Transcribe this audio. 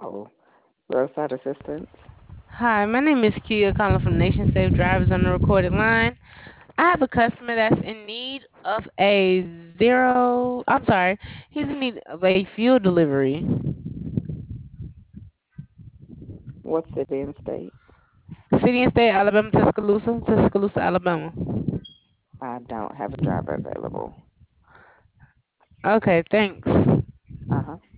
Oh, roadside assistance. Hi, my name is Kia calling from Nation Safe Drivers on the recorded line. I have a customer that's in need of he's in need of a fuel delivery. What city and state? City and State, Alabama, Tuscaloosa, Alabama. I don't have a driver available. Okay, thanks. Uh huh.